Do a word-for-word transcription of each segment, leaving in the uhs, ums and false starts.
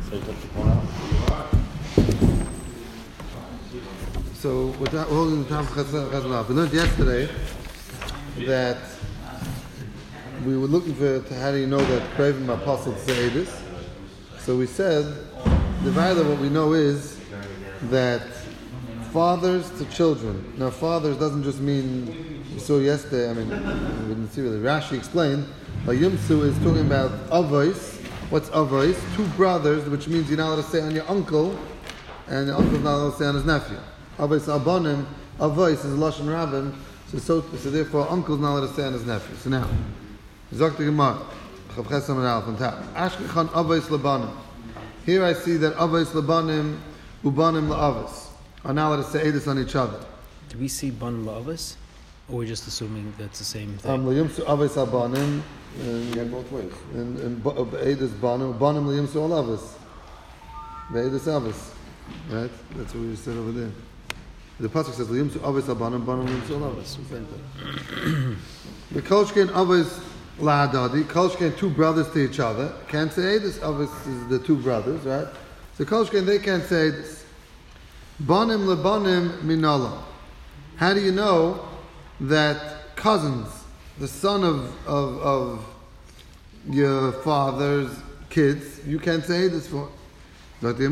So we're holding the time for Chazal. We learned yesterday that we were looking for to, how do you know that Kraven Apostle Tzedis. So we said the value of what we know is that fathers to children. Now fathers doesn't just mean, we saw yesterday, I mean, we didn't see really. Rashi explained, Yumsu is talking about avos. What's avos? Two brothers, which means you're not allowed to say on your uncle, and your uncle's not allowed to say on his nephew. Avos Abanim, avos is Lashon Rabbim, so, so, so therefore uncle's not allowed to say on his nephew. So now, Zok the Gemara, Chav Chesam and Alf on top. Ashkechan avos Labanim. Here I see that avos Labanim, ubanim la'avos are not allowed to say edus on each other. Do we see banim la'avos, or we're just assuming that's the same thing? Um, L'yimsu avos Abanim. And yeah, both ways. And and edus banim, banim l'yimsu all avos. Ve'edus avos. Right? That's what we said over there. The pasuk says l'yimsu avos Abanim, banim l'yimsu all avos. Same thing. The kolshkein avos la'adadi, kolshkein two brothers to each other can't say edus. Avos is the two brothers, right? So kolshkein they can't say edus. Banim lebanim minala. How do you know that cousins, the son of, of, of your father's kids, you can't say this for? Let it say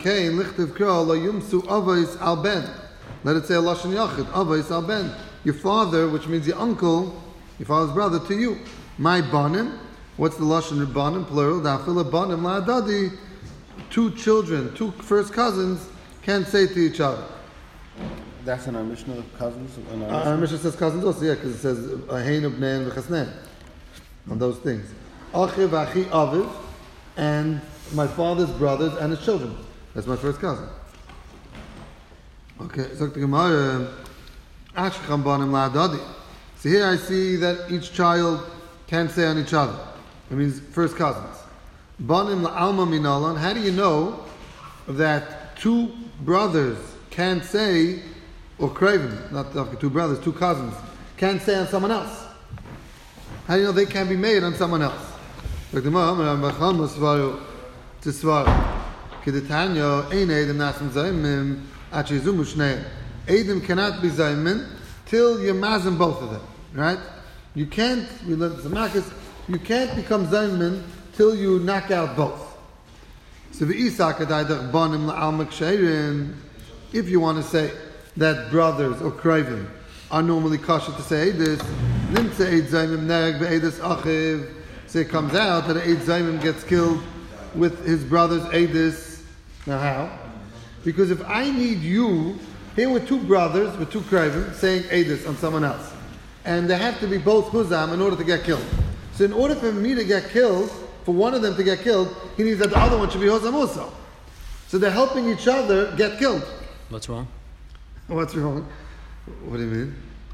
a lashon yachid, avos al ben. Your father, which means your uncle, your father's brother, to you. My banim. What's the lashon of banim? Plural. Dafila banim la'adadi. Two children, two first cousins, can't say to each other. That's in our Mishnah of cousins? In our, Uh, our Mishnah says cousins also, yeah, because it says Ahein of Bnei and V'chasnen. On those things. Achiv, Achi, Aviv, and my father's brothers and his children. That's my first cousin. Okay, so the Gemara, Ashkecham banim la'adadi. So here I see that each child can't say on each other. It means first cousins. Banim la'alma minalan. How do you know that two brothers can't say, or craven, not two brothers, two cousins, can't say on someone else? How do you know they can't be made on someone else? Eidim cannot be zaymin till you mazim both of them, right? You can't, we learned the Makis, you can't become zaymin till you knock out both. So the Isak adaydach banim la'alma ksherin. If you want to say that brothers or craven are normally kosher to say this, nimtze eid zaymim neg ve'edus achiv. So it comes out that eid zaymim gets killed with his brother's edus. Now how? Because if I need you, here were two brothers with two craven saying edus on someone else, and they have to be both huzam in order to get killed. So in order for me to get killed, for one of them to get killed, he needs that the other one should be huzam also. So they're helping each other get killed. What's wrong? What's wrong? What do you mean?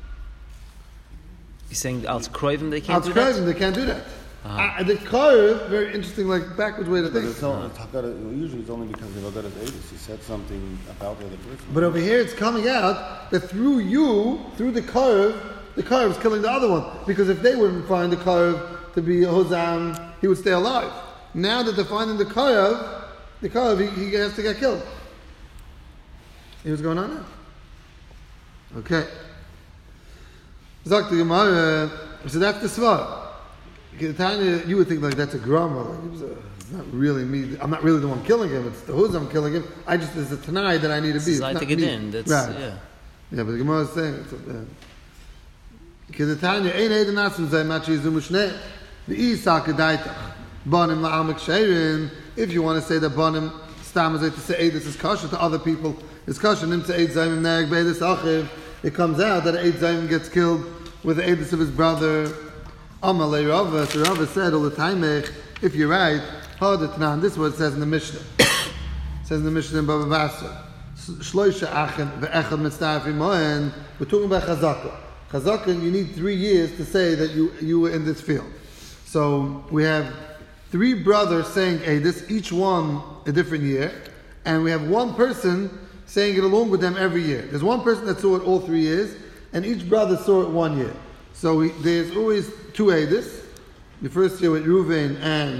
He's saying Al Kroivim they can't Al do that? Kroivim, they can't do that. Uh-huh. Uh, the Korv, very interesting, like backwards way to but think. it's all, usually it's only because of Avodat Edus. He said something about the other person. But over here it's coming out that through you, through the Korv, the Korv is killing the other one. Because if they wouldn't find the Korv to be Hozam, he would stay alive. Now that they're finding the Korv, the Korv, he, he has to get killed. See what's going on now? Okay. Zok the Gemara, so that's the Svar. You would think like that's a grammar. Like, it's not really me. I'm not really the one killing him. It's the Huz I'm killing him. I just there's a Tanai that I need to be. It's like to get in. That's right. Yeah. Yeah, but the Gemara is saying it's Kedetanya ein eden nasim zay machi zumushne the Isa kedaitach banim la'amek sheirin. If you want to say that banim stam is to say this is kosher to other people, it's kosher. Nim to eid zayim nag beidus achiv. It comes out that eid zayim gets killed with the eidus of his brother. Amalei Rava, so Rava said all the time, if you're right, Hadatnan, this is what it says in the Mishnah. It says in the Mishnah in Baba Basra. Shloisha Achen, Ve'echad Mitztafi Moen, we're talking about Chazaka. Chazaka, you need three years to say that you, you were in this field. So we have three brothers saying Eidus, each one a different year, and we have one person saying it along with them every year. There's one person that saw it all three years, and each brother saw it one year. So we, there's always two Eidus. The first year with Reuven and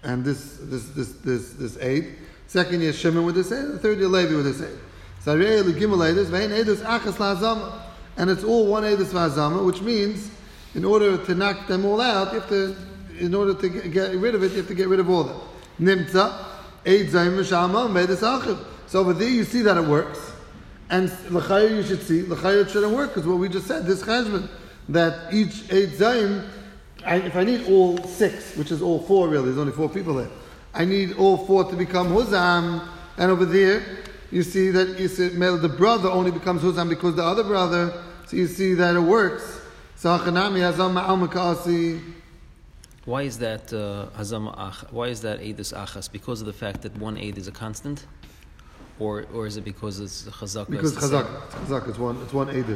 and this this this this this aid. Second year Shimon with this aid. The third year Levi with this aid. So really gimel edus, vein edus achas la'azama, and it's all one edus v'azama, which means in order to knock them all out, you have to, in order to get, get rid of it, you have to get rid of all of them. Nimtza eid zayim v'shamam ve'edus achim. So over there you see that it works, and l'chayr you should see l'chayr it shouldn't work because what we just said, this cheshbon that each eid zayim. I, if I need all six, which is all four really, there's only four people there. I need all four to become huzam, and over there you see that you see, the brother only becomes huzam because the other brother. So you see that it works. So why is that uh, hazam ach? Why is that eidus achas? Because of the fact that one eid is a constant, or or is it because it's chazak? Because chazak, chazak is one. It's one eidus.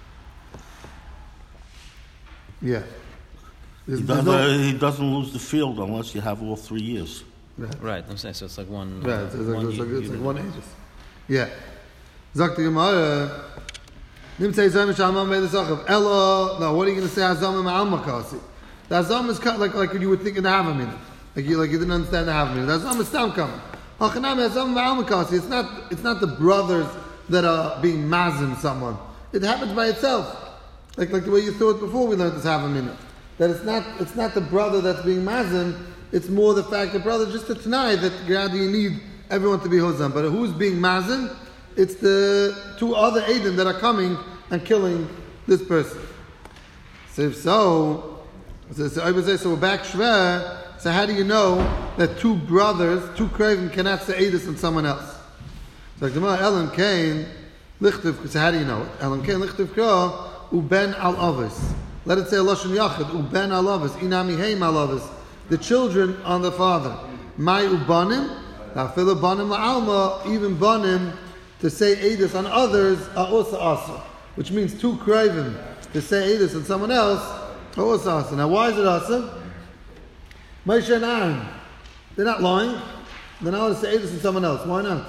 Yeah. He, does, no, uh, he doesn't lose the field unless you have all three years. Right, right I'm saying so. It's like one. Right, uh, it's, it's, one like, it's, like, it's like one aegis. Yeah. Zakt the Gemara. Nimtzei zayim shamam ve'edesachav. Ella. Now, what are you going to say? Hazam ma'al makasi. The hazam is cut like like you would think in the havamina. Like you like you didn't understand the havamina. The hazam is stam coming. Hachanami hazam ma'al makasi. It's not it's not the brothers that are being mazin someone. It happens by itself. Like like the way you thought before we learned this havamina. That it's not it's not the brother that's being mazin. It's more the fact that brother just a t'nai that God you need everyone to be hozam. But who's being mazin? It's the two other Eidim that are coming and killing this person. So if so, so, so I would say, so we're back shver. So how do you know that two brothers, two craven cannot say Eidus on someone else? So like the Gemara, Elam Kain, Lichtiv, so how do you know it? Elam Kain, Lichtiv Kro, Uben al Avis. Let it say Lashon Yachid, Uben al Avis, Inami Heim al Avis. The children on the father. My Ubanim, Afila Banim La'alma, even Banim, to say Eidus on others are also asa, which means two craven to say Eidus on someone else are also asa. Now, why is it asa? Moshe and Aaron, they're not lying. They're not allowed to say Eidus on someone else. Why not?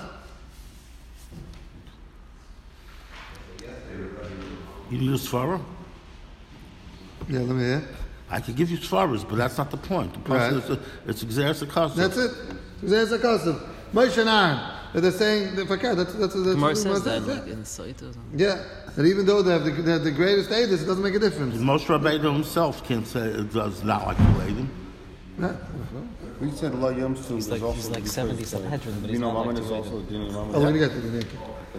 You need a svara? Yeah, let me hear. I could give you svaras, but that's not the point. The point right. is a, it's Xeris Akasov. That's it. Xeris Akasov. Moshe and Aaron. They're saying that that's that's that's. Gemara says that yeah. like in the site or something. Yeah, and even though they have the, they have the greatest Eidus, it doesn't make a difference. Most Rabbeinu himself can't say it does not like the Eidim. Right. We said La Yom Sum He's is like also he's like seventy Sanhedrin, but he's Dino not Mammon like is the also Dino Mammon. Oh, we're gonna get to the naked.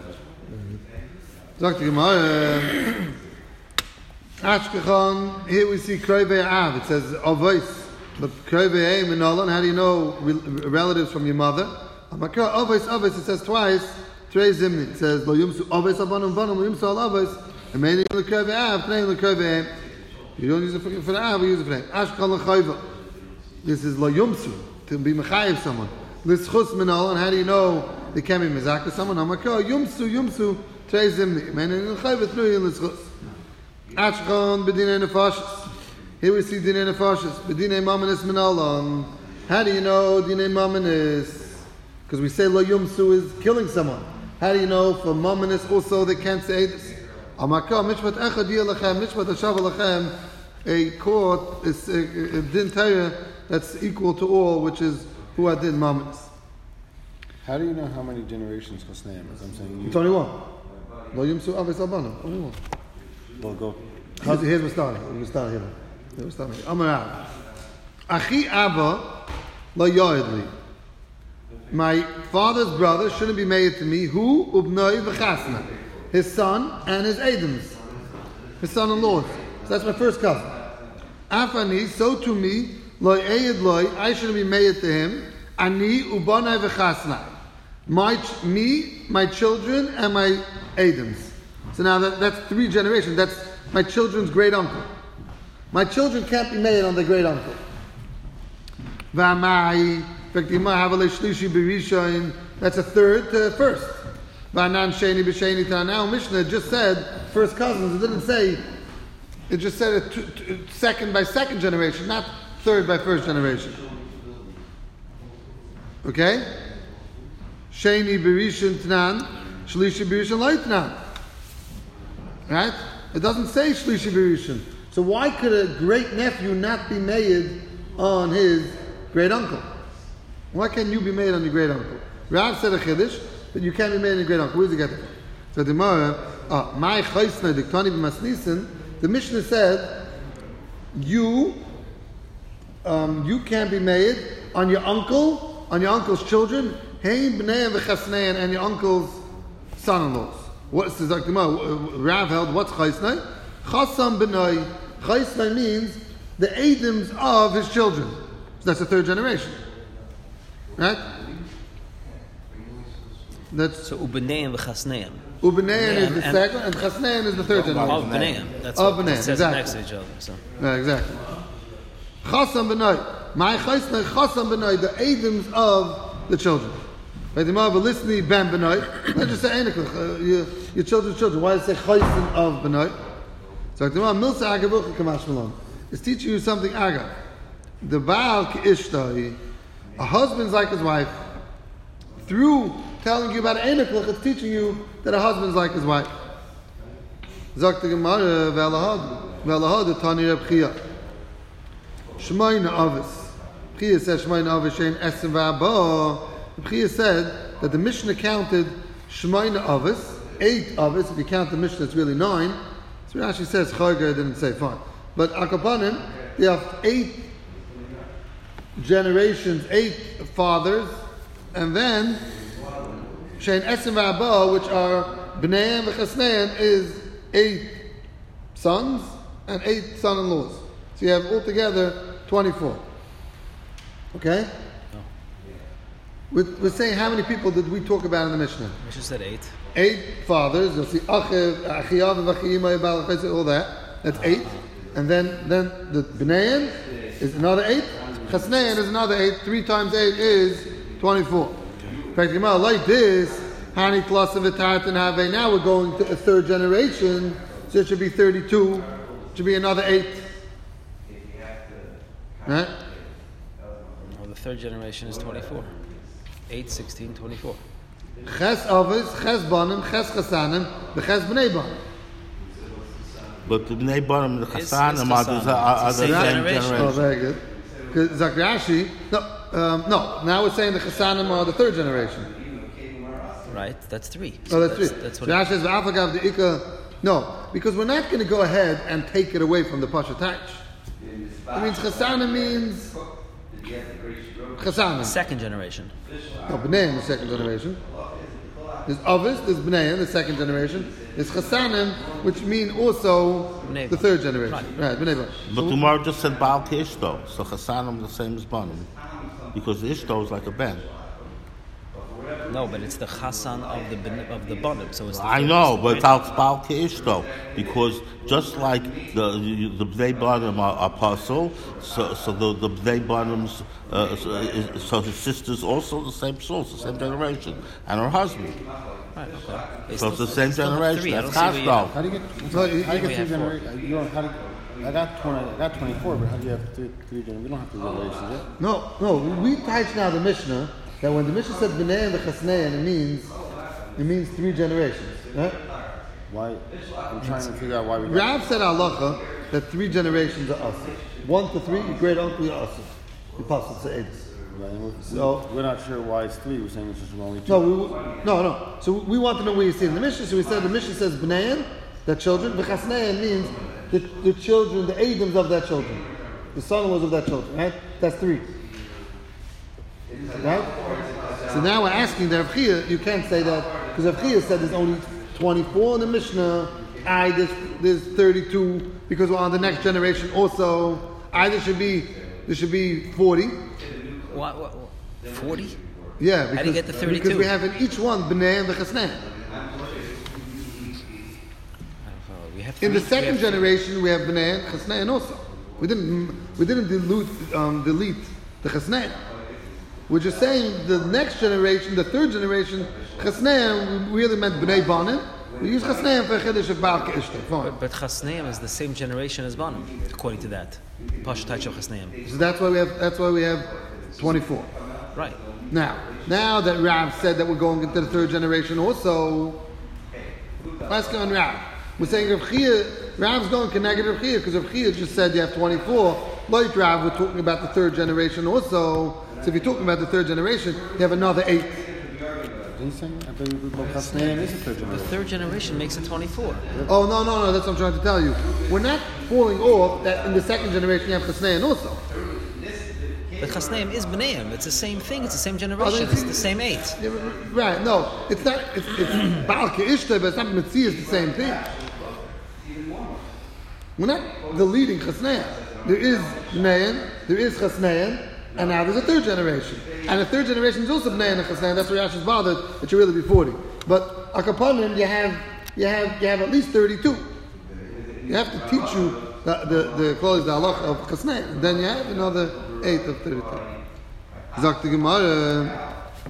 Dr. Gemara. Ashkechan. Here we see Krevei Av. It says Avos, but Krevei Ein Minolan. How do you know relatives from your mother? Amakra Avos Avos. It says twice. Trei Zimni. It says Lo Yumsu Avos Abanum Banum Lo Yumsu Al Avos. And many in the Krevei Av. Pnei in the Krevei Ein. You don't use it for, for the Av. We use it for the Ashkechan Lechayva. This is Lo Yumsu to be mechayiv someone. Lischus Minolan. How do you know they can be mezaka someone? Amakra Yumsu Yumsu Trei Zimni. Many in the Chayva Tnui in Lischus. Ashkon b'dinei nefashis. Here we see dinei nefashis. B'dinei mamanis minalan. How do you know dinei mamanis? Because we say lo yumsu is killing someone. How do you know for mamanis also they can't say this? Amakah mishpat echad yilachem mishpat ashav lachem. A court is a, a din Torah that's equal to all, which is who are din mamanis. How do you know how many generations Chosneim is? I'm saying you. It's only one. Lo yumsu avis albana. Only one. Well, go. Here's, here's what's starting. We're starting here. We're starting here. Amar Achi Abba lo yoedli. My father's brother shouldn't be made to me. Who ubnoi v'chasna, his son and his Adams, his son-in-laws. So that's my first cousin. Afani, so to me lo eyed loy. I shouldn't be made to him. Ani ubnoi v'chasna. My me, my children, and my Adams. So now that, that's three generations. That's my children's great uncle. My children can't be made on the great uncle. That's a third to first. Now Mishnah just said first cousins. It didn't say. It just said a t- t- second by second generation, not third by first generation. Okay. Sheni b'rishon tnan, shlishi b'rishon loitnan. Right? It doesn't say Shlishi B'rishon. So why could a great nephew not be made on his great uncle? Why can't you be made on your great uncle? Rav said a chiddush that you can't be made on your great uncle. Where does he get it from? So the Gemara, ah, my chaysna diktani b'masnisin. The Mishnah said, you, um, you can't be made on your uncle, on your uncle's children, hein b'nei v'chasnein, and your uncle's son-in-laws. What's the Gemara? Rav held, what's chaysna? Chasam b'nei. Chaysna means the Adams of his children. So that's the third generation. Right? That's So ubeneim v'chasneim. Ubeneim is and- the and- second, and Chasneim is the third Of generation. beneim. That's Of what beneim, it says exactly. next to each other. So Yeah, exactly. Chasam b'nai. My chaysna chasam b'nai, the Adams of the children. Right? The Gemara listening ben b'nai. Let's just say eniklich, uh, your, your children's children. Why does it say chaysna of b'nai? So the Gemara milsa agavucha kamash malon. It's teaching you something agav. The baal k'ishtai, a husband's like his wife. Through telling you about eniklich, it's teaching you that a husband's like his wife. Zok the Gemara v'alahad v'alahad tani Reb Chia. Shemaina Avis. Chia said Shemaina Avis Shein Esim V'Abba. Chia said that the Mishnah counted Shemaina Avis, eight Avis. If you count the Mishnah, it's really nine. So Rashi says Chaygar didn't say fine, but Akapanim, they have eight generations, eight fathers, and then Shein Esim V'Abba, which are B'neiim V'Chasneim, is eight sons and eight son-in-laws. So you have altogether twenty-four. Okay? We're, we're saying how many people did we talk about in the Mishnah? we just said eight. Eight fathers. You'll see Achiv, Achiyav, Vachiyimai, Balachai, all that. That's eight. And then, then the B'neiim is another eight. Chasneim is another eight. Three times eight is twenty-four. Practically, like this, Hani Tlas and Vitat and Have. Now we're going to a third generation, so it should be thirty-two. It should be another eight. Right? Well, the third generation is twenty-four. eight, sixteen, twenty-four. Ches Avis, Ches Banim, Ches Chasanim, the Ches Bnei Banim. But the Bnei Banim and the It's- Chasanim it's are Chasanim. the, are, are It's the the same same generation. generation. Oh, very good. Because Zakrashi, no, um, no. Now we're saying the Chasanim are the third generation. Right? That's three. Oh, So that's three. That's what. Rashi says V'afagav the Ika. No, because we're not going to go ahead and take it away from the Pasha Taich. It means Chasanim means Chasanim. Second generation. No, B'neiim, the second generation. There's Avis, there's B'neiim, the second generation. There's Chasanim, which mean also B'nei the Banim. third generation. Right. Right, B'nei Banim. But the Gemara just said Baal Kishto, so Chasanim the same as Banim. Because the Ishto is like a Ben. No, but it's the Chasan of the ben- of the bottom. So it's. The I third- know, it's the but it's third- out Baal Kishto. Because just like the the Bnei Banim are apostle, so so the the Bnei Banim's uh, so, is- so his sister's also the same source, the same generation, and her husband. Right, okay. They So still- it's the same they still have generation. three. I That's don't see where you- Chasdal. How do you get? No, you- how do you we get have three four. generations? You don't. How do you, I got twenty. I got twenty-four, but how do you have three, three generations? We don't have three generations yet. No, no, we touch now the Mishnah that when the Mishnah says B'nei and Chasneim, it means it means three generations. Right? Why? I'm trying to figure out why we. Got, Rav said halacha that three generations are us. One to three, your great uncle, your us. The apostle said. Right, and we're, So- we're not sure why it's three. We're saying it's just only two. No, we, no, no. So we want to know where you see it in the Mishnah. So we said the Mishnah says B'nei, the children. V'chasneim means the, the children, the Adams of that children, the son-in-laws of that children. Right? That's three. Right? So now we're asking the Rav Chia, you can't say that, because Rav Chia said there's only twenty-four in the Mishnah, I, there's, there's thirty-two, because we're on the next generation also, I, there should be, there should be forty. What? What? Forty? Yeah, because, do you get the thirty-two? because we have in each one B'nei and V'chasneim. We have In the three- second we have- generation, we have B'nei and Chasnein also. We didn't, we didn't dilute, um, delete the Chasnein. We're just saying the next generation, the third generation, Chasnein, we really meant B'nei Banim. We use Chasnein for a Chiddush of Baal K'ishta. Fine. But Chasneim is the same generation as Banim, according to that. Pashtach of Chasneim. So that's why we have, that's why we have twenty-four. Right. Now, now that Rav said that we're going into the third generation also, let's go on Rav. We're saying Rav Chia, Rav's going connected Rav Chia because Rav Chia just said you have twenty-four. Like Rav, we're talking about the third generation also. So So if you're talking about the third generation, you have another eight. Didn't you say? I thought you were Chasneim is a third The generation. third generation makes it twenty-four. Oh, no, no, no, that's what I'm trying to tell you. We're not falling off that in the second generation you have Chasnein also. The Chasneim is B'neim. It's the same thing. It's the same Oh, generation. then It's see- the same eight. Yeah, right, no, it's not, it's, it's Baal Ke'ishta, but it's not Metzi, it's the same thing. We're not deleting Chasnein. There is B'neim, there is Chasnein, and now there's a third generation. And the third generation is also B'neim and Chasnein. That's why Rashi is bothered. It should really be forty. But Akapanim, you have, you have, you have at least thirty-two. You have to teach you the the the clothes the halach of Chasnein, and then you have another eight of thirty-two. Zakt the Gemara.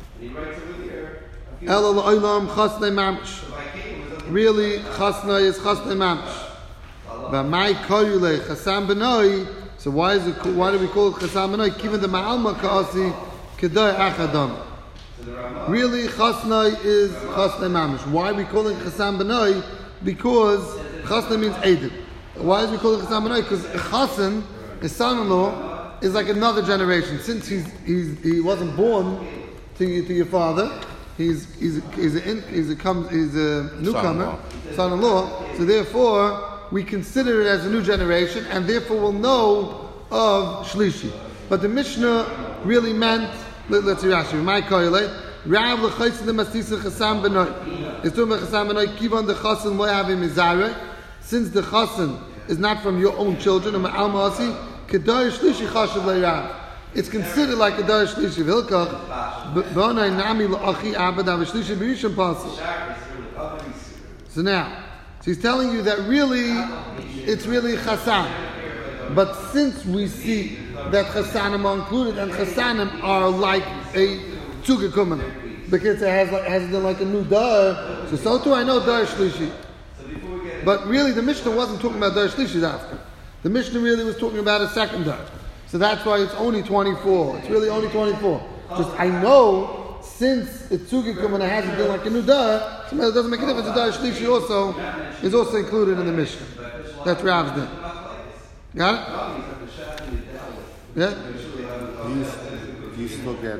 El Olam Chasnei Mamish. Really, Chasnei is Chasnei Mamish. But my Koyule Chasam Benoi. So why is it? Why do we call it Chasam Benoi? Given the Ma'alma Kaasi Kedai Achadam. Really, Chasnei is Chasnei Mamish. Why are we calling Chasam Benoi? Because Chasnei means Edom. Why is we call it Chasam Benoi? Because Chasan, his son-in-law, is like another generation. Since he's, he's he wasn't born to you, to your father, he's he's he's a he's a, comes, he's a newcomer, Son-in-law. son-in-law. So therefore, we consider it as a new generation, and therefore we'll know of Shlishi. But the Mishnah really meant. Let, let's see Rashi. My koyle, Rav lechaysin the masisa chasam benoi. It's talking about chasam benoi. Kivan the chasen lo have mizare. Since the chasen is not from your own children, and ma'alma asi kedai shlishi chashav leirav. It's considered like a kedai shlishi v'ilkach. B'onai nami la'achi abad avishlishi b'rishon pasuk. So now, so he's telling you that really, it's really chasan. But since we see that chasanim are included, and chasanim are like a tzuga kumana, because it has like, has been like a new dar, so so too I know dar shlishi. But really, the Mishnah wasn't talking about dar shlishi after. The Mishnah really was talking about a second dar. So that's why it's only twenty-four. It's really only twenty-four. Just I know since it's tzuga kumana hasn't been like a new dar, so it doesn't make a difference. The dar shlishi also is also included in the Mishnah. That's Rav's din. Got it? Yeah? Do you, do you still get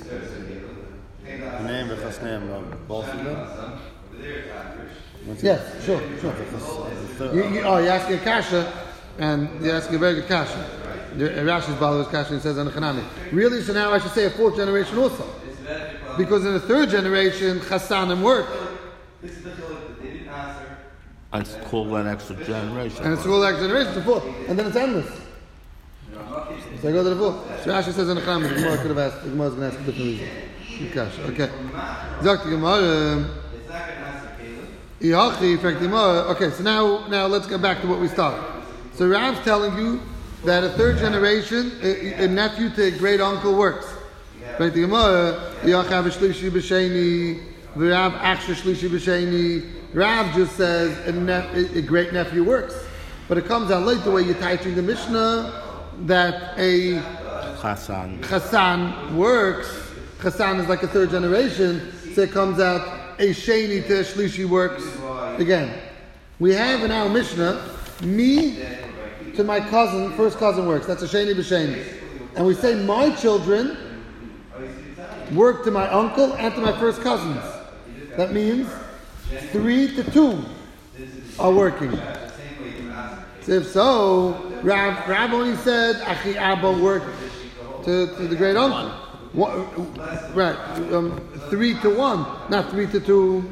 the name of Chasneim of both of them? Yes, sure, sure. You, you, oh, you're asking a kasha, and you're asking a very good kasha. The- Rashi's Bala's kasha, and says on the Chanami. Really, so now I should say a fourth generation also. Because in the third generation, Chasanim work. And it's called an extra generation. And it's all like generation, the fourth. And then it's endless. So I go to the fourth. So Rashi says on the Chanami, the Gemara could have asked, the Gemara's going to ask a different reason. Good kasha, okay. Zok the Gemara. Iachi, in fact, the Gemara. Okay, so now, now let's go back to what we started. So Rav's telling you that a third generation, a, a nephew to a great uncle works. Right, the Gemara, Yachav Shlishi B'Sheni, Rav Aksha Shlishi B'Sheni. Rav just says a, ne- a great nephew works, but it comes out late the way you're teaching the Mishnah that a Chasan. Chasan works. Chasan is like a third generation, so it comes out a Sheni to a Shlishi works. Again, we have in our Mishnah me to my cousin, first cousin works. That's a Sheni B'Sheni, and we say my children work to my uncle and to my first cousins. That means three to two are working. So if so, Rav, Rav only said Achi Abba worked to, to the great uncle. One, right, um, three to one, not three to two.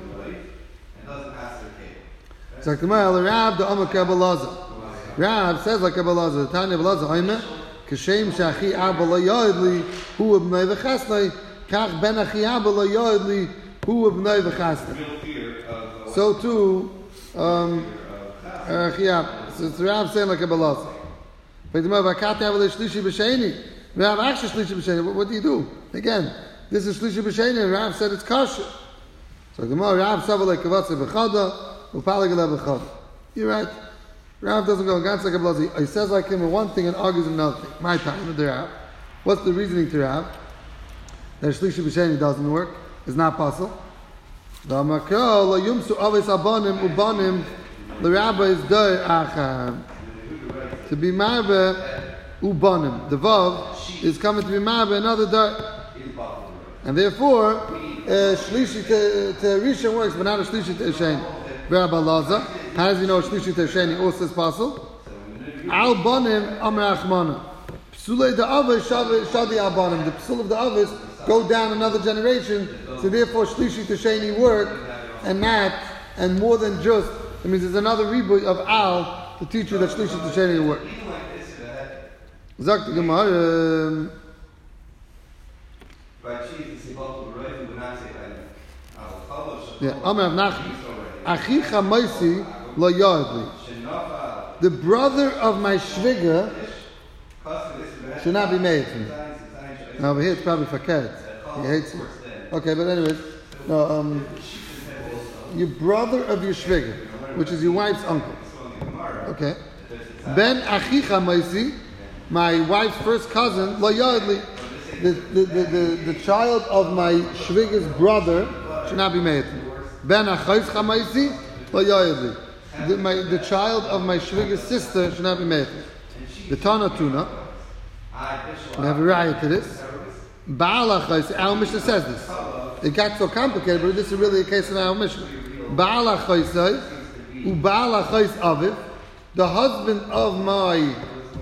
So Rav the Amar Kabbalah. Rav says like Kabbalah. Tanya Kabbalah Oime Kashem Shachi Abba Lo Yodli Hu Ibnei V'Chasnei Kach Ben Achi Abba Lo Yodli Hu Ibnei V'Chasnei. So too, um, uh, yeah, so it's Rav saying like a balas. But the Mavakati have a shlishi b'sheni. Rav actually shlishi b'sheni. What, what do you do? Again, this is shlishi b'sheni, and Rav said it's kosher. So the Rav said like kavatze b'chada, u'paligala b'chada. You're right. Rav doesn't go against like a balas. He says like him in one thing and argues another thing. My time, the Rav. What's the reasoning to Rav? That shlishi b'sheni doesn't work. It's not possible. The Makal la yumsu avis abanim ubanim the rabbi is day acham to be marbe ubanim. The vav is coming to be ma'abe another dar. And therefore, uh, shlishi to, to rishon works, but not a shlishi to sheni. Rabbi Laza, how does he know shlishi to sheni also is possible? Al banim amar achmana. Psulei the avis shadi al banim. The psul of the avis go down another generation, so therefore shlishi to sheni work, and that, and more than just, it means there's another reboot of al to teach you that shlishi to sheni work. Zakt the Gemara. Yeah, Amar Nachman. Achicha Moisi lo yadli. The brother of my shviga should not be made for me. Now over here it's probably faked. He hates it. Okay, but anyways, no, um, your brother of your shviga, which is your wife's uncle. Okay. Ben Achicha Moisi, my wife's first cousin, lo yadli. The, the, the, the, the child of my shviga's brother should not be made. Ben achayz chamaisi lo yayadli. The my the child of my shviga's sister should not be made. The Tana Tuna. We have a riot to this. Baal achayz. Our Mishnah says this. It got so complicated, but this is really a case of our Mishnah. Baal achayz u Baal achayz aviv. The husband of my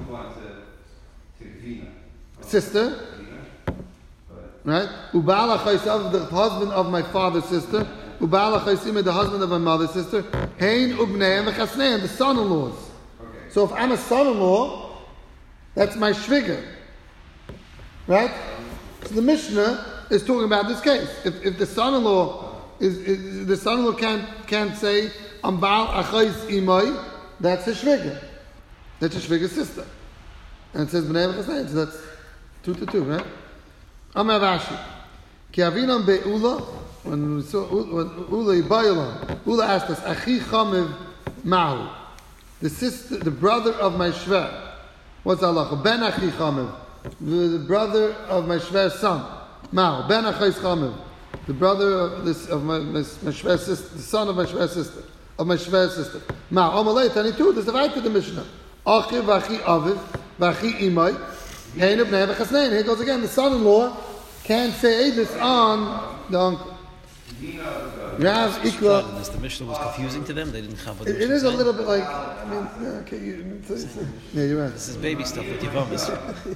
sister. Right? Ubala Chaysav, the husband of my father's sister. Ubala Chaysim, the husband of my mother's sister. Hein Ubneim v'chasneim, the son-in-laws. So if I'm a son-in-law, that's my shviga. Right? So the Mishnah is talking about this case. If if the son-in-law is, is the son-in-law can't can't say I'm Baal Achayis Imai, that's his shviga. That's his shviga's sister. And it says B'nei v'chasneim, so that's two to two, right? Amar Rashi, Ki avinam be'ula, when we saw when Ula Ibayla, Ula asked us, Achi Chamev Mahu, the sister, the brother of my shver. What's Allah? Ben Achi Chamev, the brother of my shver's son. Mahu, Ben Achayis Chamev, the brother of this of my my, my shver's sister, the son of my shver's sister, of my shver's sister. Mahu, Omalei Tani two. There's a right to the Mishnah. Achi v'Achi Aviv v'Achi Imai. Here goes again. The son-in-law can't say this on the uncle. Rav Ikla. The Mishnah was confusing to them. They didn't have what It, it is a little bit like. I mean, yeah, okay, you, it's, it's, yeah, you're right. This is baby stuff with Yavamas.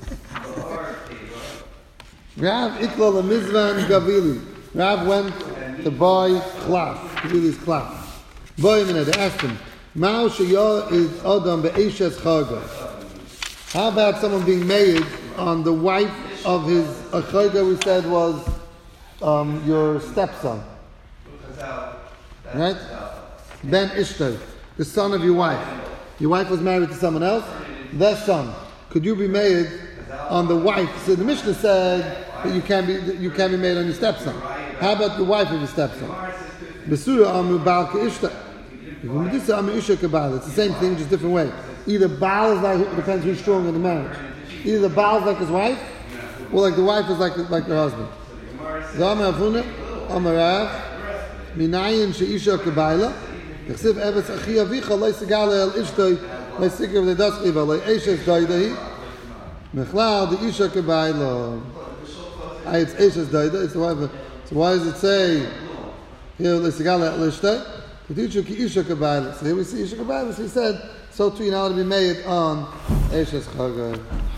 Rav Ikla lemizvan gavili. Rav went to buy cloth. Gavili's cloth. Buy him and they asked him, "Mao sheyah is adam be'eshes charga." How about someone being made on the wife of his achayga we said was um, your stepson? Right? Ben Ishtar, the son of your wife. Your wife was married to someone else. Their son. Could you be made on the wife? So the Mishnah said that you can't be that you can't be made on your stepson. How about the wife of your stepson? Besura amu Baal Ishtar. It's the same thing, just different way. Either Baal is like, it depends who's strong in the marriage. Either the Baal is like his wife, or like the wife is like like her husband. Zama Avuna, Amarav, Minayin Sheisha Kabaila, Chsiv Evetz Achi Avicha, Lei Segala El Ishtoi, Lei Sigav Le Daskiva, Lei Eshes Daidahi, Mechlal, the Isha Kabaila. Ah, it's Eshes Daida, it's the wife. So why does it say here Lei Segala El Ishtoi? To teach you Ki Isha Kabaila. So here we see Isha Kabaila, so he said, so too you're not to be made on Eshes Chagai.